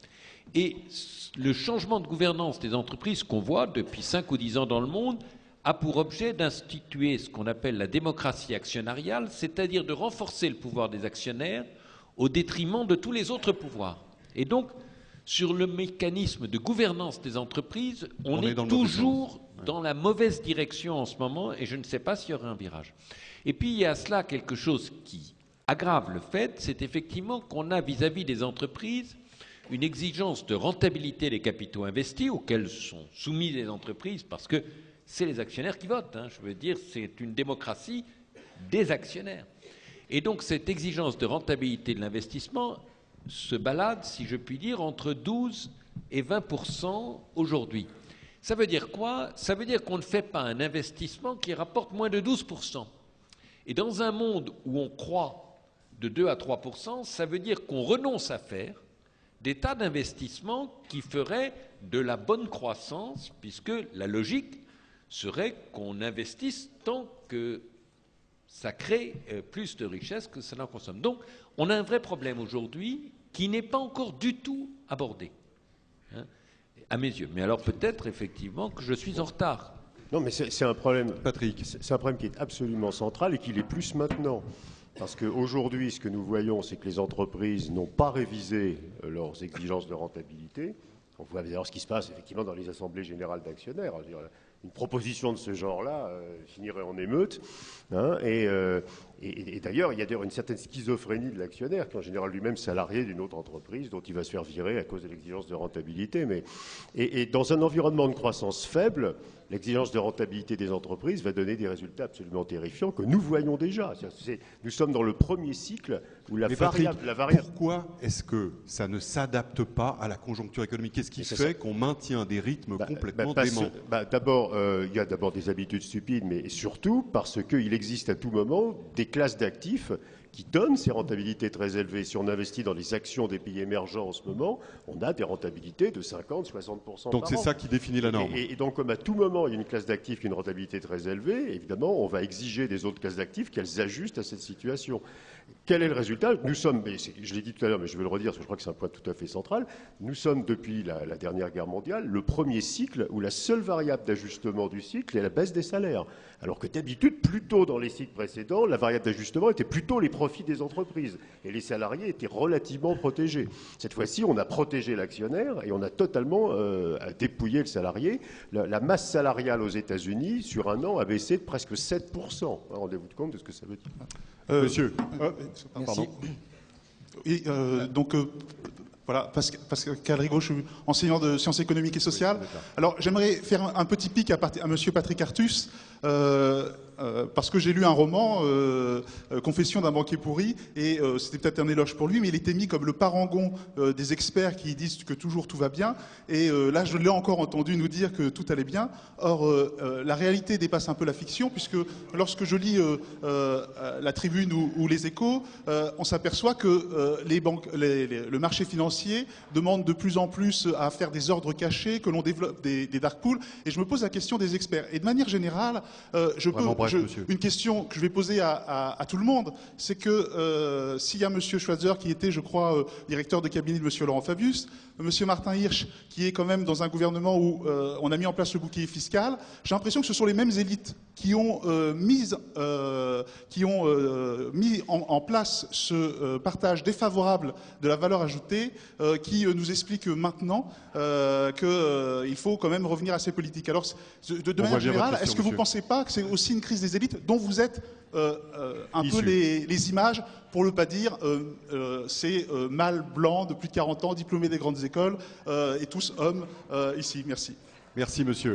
Et le changement de gouvernance des entreprises qu'on voit depuis 5 ou 10 ans dans le monde a pour objet d'instituer ce qu'on appelle la démocratie actionnariale, c'est-à-dire de renforcer le pouvoir des actionnaires au détriment de tous les autres pouvoirs. Et donc, sur le mécanisme de gouvernance des entreprises, on est toujours dans la mauvaise direction en ce moment, et je ne sais pas s'il y aura un virage. Et puis, il y a à cela quelque chose qui aggrave le fait, c'est effectivement qu'on a vis-à-vis des entreprises une exigence de rentabilité des capitaux investis auxquels sont soumises les entreprises, parce que c'est les actionnaires qui votent. Je veux dire, c'est une démocratie des actionnaires. Et donc, cette exigence de rentabilité de l'investissement se balade, si je puis dire, entre 12 et 20% aujourd'hui. Ça veut dire quoi? Ça veut dire qu'on ne fait pas un investissement qui rapporte moins de 12%. Et dans un monde où on croît de 2 à 3%, ça veut dire qu'on renonce à faire des tas d'investissements qui feraient de la bonne croissance, puisque la logique serait qu'on investisse tant que ça crée plus de richesses que ça n'en consomme. Donc, on a un vrai problème aujourd'hui qui n'est pas encore du tout abordé, à mes yeux. Mais alors peut-être effectivement que je suis en retard. Non, mais c'est un problème, Patrick, c'est un problème qui est absolument central et qui l'est plus maintenant. Parce qu'aujourd'hui, ce que nous voyons, c'est que les entreprises n'ont pas révisé leurs exigences de rentabilité. On voit d'ailleurs ce qui se passe effectivement dans les assemblées générales d'actionnaires. Une proposition de ce genre-là finirait en émeute. Et d'ailleurs, il y a une certaine schizophrénie de l'actionnaire, qui est en général lui-même salarié d'une autre entreprise, dont il va se faire virer à cause de l'exigence de rentabilité. Et dans un environnement de croissance faible, l'exigence de rentabilité des entreprises va donner des résultats absolument terrifiants que nous voyons déjà. Nous sommes dans le premier cycle où la variable... Pourquoi est-ce que ça ne s'adapte pas à la conjoncture économique? Qu'est-ce qui fait qu'on maintient des rythmes complètement déments? D'abord, il y a d'abord des habitudes stupides, mais surtout parce qu'il existe à tout moment des classes d'actifs qui donnent ces rentabilités très élevées. Si on investit dans les actions des pays émergents en ce moment, on a des rentabilités de 50-60%. Donc c'est ça qui définit la norme. Et donc comme à tout moment, il y a une classe d'actifs qui a une rentabilité très élevée, évidemment, on va exiger des autres classes d'actifs qu'elles ajustent à cette situation. Quel est le résultat? Nous sommes, je l'ai dit tout à l'heure, mais je vais le redire parce que je crois que c'est un point tout à fait central, nous sommes depuis la dernière guerre mondiale le premier cycle où la seule variable d'ajustement du cycle est la baisse des salaires. Alors que d'habitude, plutôt dans les cycles précédents, la variable d'ajustement était plutôt les profits des entreprises. Et les salariés étaient relativement protégés. Cette fois-ci, on a protégé l'actionnaire et on a totalement dépouillé le salarié. La masse salariale aux États-Unis, sur un an, a baissé de presque 7%. Rendez-vous compte de ce que ça veut dire. Monsieur. Pardon. Et, voilà, Pascal Rigaud, je suis enseignant de sciences économiques et sociales. Oui, alors, j'aimerais faire un petit pic à monsieur Patrick Artus, parce que j'ai lu un roman, Confession d'un banquier pourri, et c'était peut-être un éloge pour lui, mais il était mis comme le parangon des experts qui disent que toujours tout va bien. Et là, je l'ai encore entendu nous dire que tout allait bien. Or, la réalité dépasse un peu la fiction, puisque lorsque je lis la Tribune ou les Échos, on s'aperçoit que le marché financier demande de plus en plus à faire des ordres cachés, que l'on développe des dark pools. Et je me pose la question des experts. Et de manière générale, une question que je vais poser à tout le monde, c'est que s'il y a M. Schwarzer qui était, je crois, directeur de cabinet de M. Laurent Fabius, M. Martin Hirsch qui est quand même dans un gouvernement où on a mis en place le bouclier fiscal, j'ai l'impression que ce sont les mêmes élites qui ont mis en place ce partage défavorable de la valeur ajoutée qui nous explique maintenant qu'il faut quand même revenir à ces politiques. Alors, de manière générale, est-ce que vous ne pensez pas que c'est aussi une crise des élites dont vous êtes un peu les images, pour ne pas dire ces mâles blancs de plus de 40 ans, diplômés des grandes écoles, et tous hommes ici. Merci. Merci, monsieur.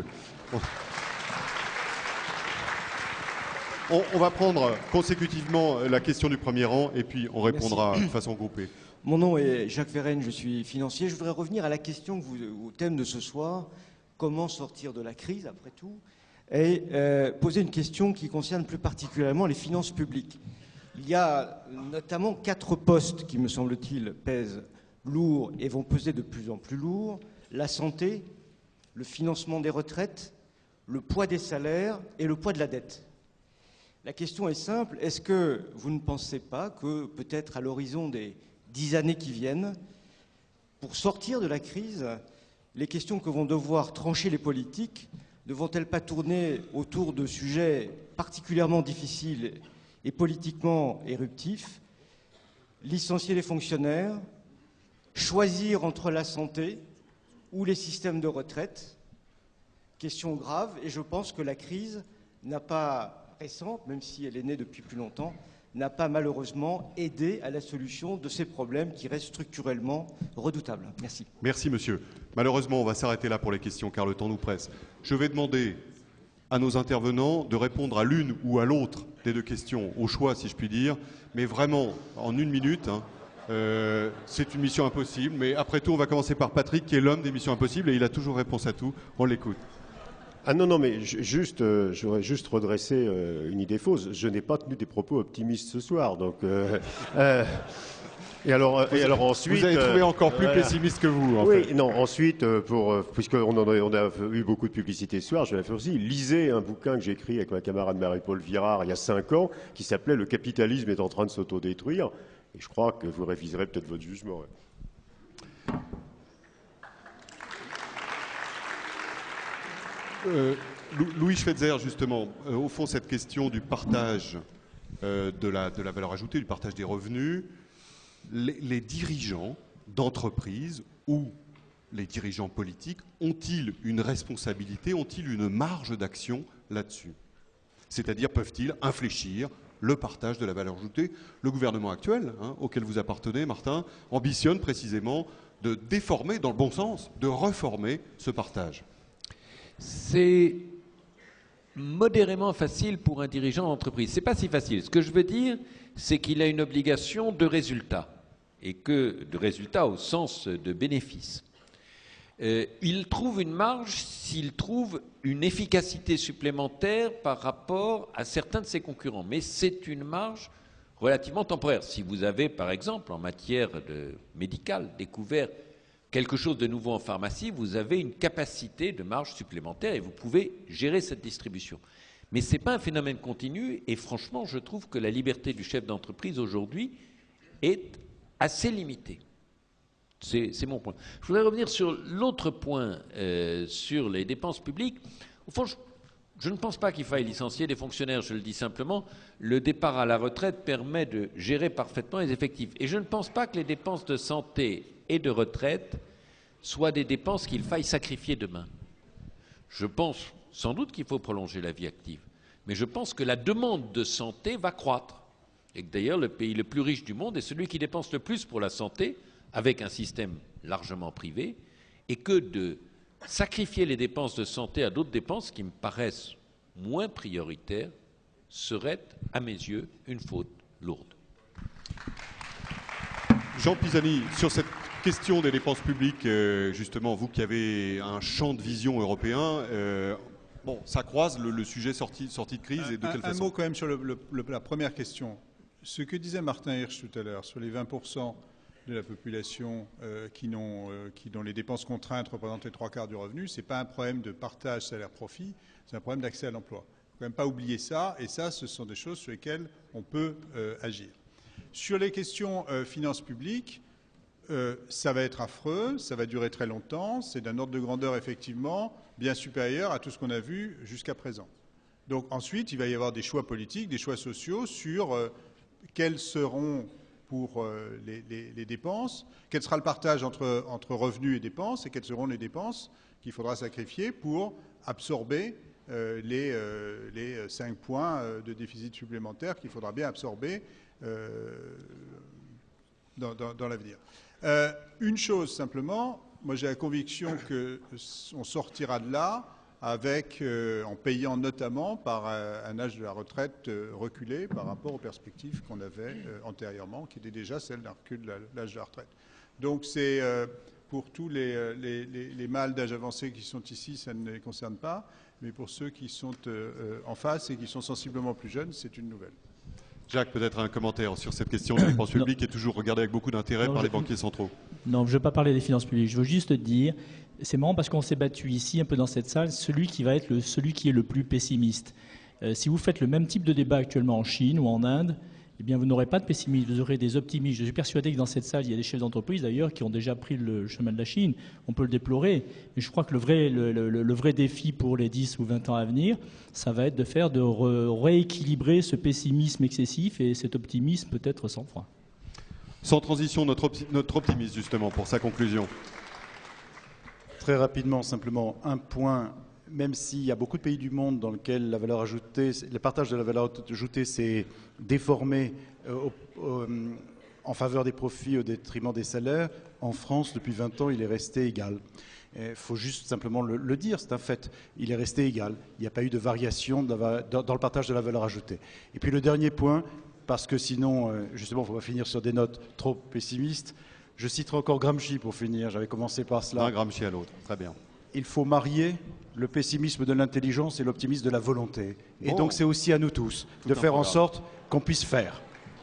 On va prendre consécutivement la question du premier rang, et puis on répondra de façon groupée. Mon nom est Jacques Verrenne, je suis financier. Je voudrais revenir à la question, au thème de ce soir, comment sortir de la crise, après tout, et poser une question qui concerne plus particulièrement les finances publiques. Il y a notamment 4 postes qui, me semble-t-il, pèsent lourd et vont peser de plus en plus lourd: la santé, le financement des retraites, le poids des salaires et le poids de la dette. La question est simple, est-ce que vous ne pensez pas que peut-être à l'horizon des 10 années qui viennent, pour sortir de la crise, les questions que vont devoir trancher les politiques ne vont-elles pas tourner autour de sujets particulièrement difficiles et politiquement éruptifs? Licencier les fonctionnaires, choisir entre la santé ou les systèmes de retraite? Question grave, et je pense que la crise n'a pas, récente, même si elle est née depuis plus longtemps, n'a pas malheureusement aidé à la solution de ces problèmes qui restent structurellement redoutables. Merci. Merci, monsieur. Malheureusement, on va s'arrêter là pour les questions, car le temps nous presse. Je vais demander à nos intervenants de répondre à l'une ou à l'autre des deux questions, au choix, si je puis dire, mais vraiment en 1 minute. C'est une mission impossible, mais après tout, on va commencer par Patrick, qui est l'homme des missions impossibles, et il a toujours réponse à tout. On l'écoute. Ah non, mais j'aurais juste redressé une idée fausse. Je n'ai pas tenu des propos optimistes ce soir, donc... Et alors ensuite... Vous avez trouvé encore plus pessimiste que vous, en fait. Non, ensuite, puisqu'on a eu beaucoup de publicité ce soir, je vais la faire aussi. Lisez un bouquin que j'ai écrit avec ma camarade Marie-Paul Virard il y a 5 ans, qui s'appelait « Le capitalisme est en train de s'autodétruire ». Et je crois que vous réviserez peut-être votre jugement. Louis Schweitzer, justement, au fond, cette question du partage de la valeur ajoutée, du partage des revenus, les dirigeants d'entreprises ou les dirigeants politiques ont-ils une responsabilité, ont-ils une marge d'action là-dessus? C'est-à-dire, peuvent-ils infléchir le partage de la valeur ajoutée? Le gouvernement actuel, auquel vous appartenez, Martin, ambitionne précisément de déformer, dans le bon sens, de reformer ce partage. C'est modérément facile pour un dirigeant d'entreprise. C'est pas si facile. Ce que je veux dire, c'est qu'il a une obligation de résultat, et que de résultat au sens de bénéfice. Il trouve une marge s'il trouve une efficacité supplémentaire par rapport à certains de ses concurrents. Mais c'est une marge relativement temporaire. Si vous avez, par exemple, en matière médicale, découvert quelque chose de nouveau en pharmacie, vous avez une capacité de marge supplémentaire et vous pouvez gérer cette distribution. Mais ce n'est pas un phénomène continu et franchement, je trouve que la liberté du chef d'entreprise aujourd'hui est assez limitée. C'est mon point. Je voudrais revenir sur l'autre point, sur les dépenses publiques. Au fond, je ne pense pas qu'il faille licencier des fonctionnaires, je le dis simplement. Le départ à la retraite permet de gérer parfaitement les effectifs. Et je ne pense pas que les dépenses de santé et de retraite soient des dépenses qu'il faille sacrifier demain. Je pense sans doute qu'il faut prolonger la vie active, mais je pense que la demande de santé va croître et que d'ailleurs le pays le plus riche du monde est celui qui dépense le plus pour la santé avec un système largement privé, et que de sacrifier les dépenses de santé à d'autres dépenses qui me paraissent moins prioritaires serait, à mes yeux, une faute lourde. Jean Pisani, sur cette question des dépenses publiques, justement, vous qui avez un champ de vision européen, bon, ça croise le sujet sortie de crise et de quelle façon? Un mot quand même sur la première question. Ce que disait Martin Hirsch tout à l'heure sur les 20% de la population dont les dépenses contraintes représentent les 3/4 du revenu, ce n'est pas un problème de partage salaire-profit, c'est un problème d'accès à l'emploi. Il ne faut quand même pas oublier ça, et ça, ce sont des choses sur lesquelles on peut agir. Sur les questions finances publiques, ça va être affreux, ça va durer très longtemps, c'est d'un ordre de grandeur effectivement bien supérieur à tout ce qu'on a vu jusqu'à présent. Donc ensuite, il va y avoir des choix politiques, des choix sociaux sur quels seront pour les dépenses, quel sera le partage entre revenus et dépenses, et quelles seront les dépenses qu'il faudra sacrifier pour absorber les 5 points de déficit supplémentaire qu'il faudra bien absorber dans l'avenir. Une chose simplement, moi j'ai la conviction qu'on sortira de là en payant notamment par un âge de la retraite reculé par rapport aux perspectives qu'on avait antérieurement, qui étaient déjà celles d'un recul de l'âge de la retraite. Donc c'est pour tous les mâles d'âge avancé qui sont ici, ça ne les concerne pas, mais pour ceux qui sont en face et qui sont sensiblement plus jeunes, c'est une nouvelle. Jacques, peut-être un commentaire sur cette question des dépenses publiques qui est toujours regardée avec beaucoup d'intérêt par les banquiers centraux. Non, je ne veux pas parler des finances publiques. Je veux juste dire, c'est marrant parce qu'on s'est battu ici, un peu dans cette salle, celui qui va être celui qui est le plus pessimiste. Si vous faites le même type de débat actuellement en Chine ou en Inde, eh bien, vous n'aurez pas de pessimistes, vous aurez des optimistes. Je suis persuadé que dans cette salle, il y a des chefs d'entreprise, d'ailleurs, qui ont déjà pris le chemin de la Chine. On peut le déplorer, mais je crois que le vrai défi pour les 10 ou 20 ans à venir, ça va être de rééquilibrer ce pessimisme excessif et cet optimisme peut-être sans frein. Sans transition, notre optimiste, justement, pour sa conclusion. Très rapidement, simplement, un point. Même s'il y a beaucoup de pays du monde dans lesquels la valeur ajoutée, le partage de la valeur ajoutée s'est déformé en faveur des profits au détriment des salaires, en France, depuis 20 ans, il est resté égal. Il faut juste simplement le dire, c'est un fait. Il est resté égal. Il n'y a pas eu de variation dans le partage de la valeur ajoutée. Et puis le dernier point, parce que sinon, justement, il ne faut pas finir sur des notes trop pessimistes, je citerai encore Gramsci pour finir. J'avais commencé par cela. Un Gramsci à l'autre, très bien. Il faut marier le pessimisme de l'intelligence et l'optimisme de la volonté. Et donc c'est aussi à nous tous de faire en sorte qu'on puisse faire.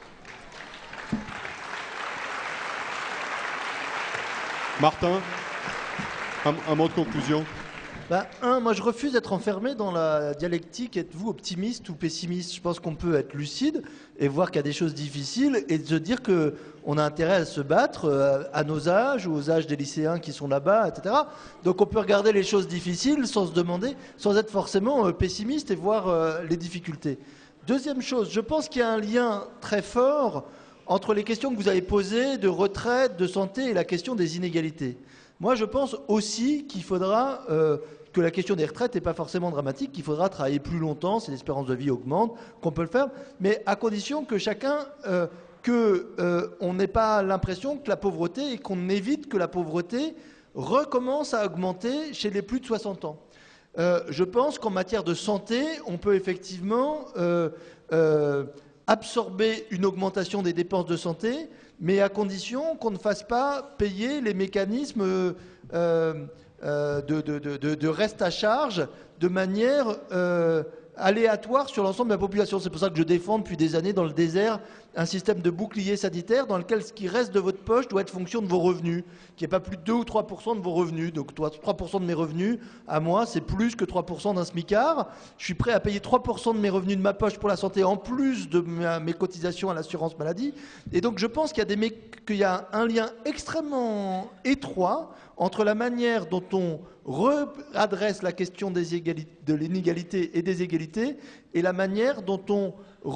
Martin, un mot de conclusion. Moi je refuse d'être enfermé dans la dialectique, êtes-vous optimiste ou pessimiste? Je pense qu'on peut être lucide et voir qu'il y a des choses difficiles et de se dire qu'on a intérêt à se battre à nos âges ou aux âges des lycéens qui sont là-bas, etc. Donc on peut regarder les choses difficiles sans se demander, sans être forcément pessimiste et voir les difficultés. Deuxième chose, je pense qu'il y a un lien très fort entre les questions que vous avez posées de retraite, de santé et la question des inégalités. Moi, je pense aussi qu'il faudra que la question des retraites n'est pas forcément dramatique, qu'il faudra travailler plus longtemps si l'espérance de vie augmente, qu'on peut le faire, mais à condition que chacun, on n'ait pas l'impression que la pauvreté et qu'on évite que la pauvreté recommence à augmenter chez les plus de 60 ans. Je pense qu'en matière de santé, on peut effectivement absorber une augmentation des dépenses de santé, mais à condition qu'on ne fasse pas payer les mécanismes de reste à charge de manière aléatoire sur l'ensemble de la population. C'est pour ça que je défends depuis des années dans le désert un système de bouclier sanitaire dans lequel ce qui reste de votre poche doit être fonction de vos revenus, qui n'est pas plus de 2 ou 3% de vos revenus. Donc 3% de mes revenus, à moi, c'est plus que 3% d'un smicard. Je suis prêt à payer 3% de mes revenus de ma poche pour la santé, en plus de mes cotisations à l'assurance maladie. Et donc je pense qu'il y a un lien extrêmement étroit entre la manière dont on réadresse la question de l'inégalité et des égalités et la manière dont on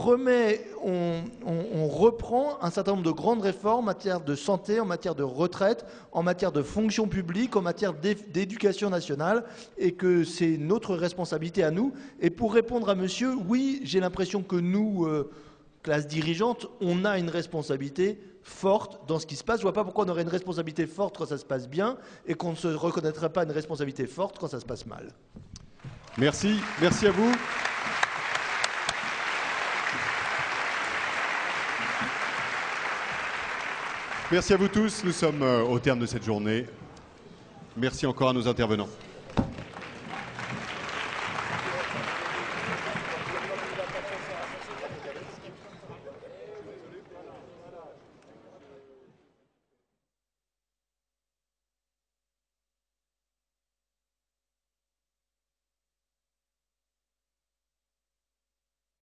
reprend un certain nombre de grandes réformes en matière de santé, en matière de retraite, en matière de fonction publique, en matière d'éducation nationale, et que c'est notre responsabilité à nous. Et pour répondre à monsieur, oui, j'ai l'impression que nous, classe dirigeante, on a une responsabilité forte dans ce qui se passe. Je ne vois pas pourquoi on aurait une responsabilité forte quand ça se passe bien et qu'on ne se reconnaîtrait pas une responsabilité forte quand ça se passe mal. Merci, merci à vous. Merci à vous tous. Nous sommes au terme de cette journée. Merci encore à nos intervenants.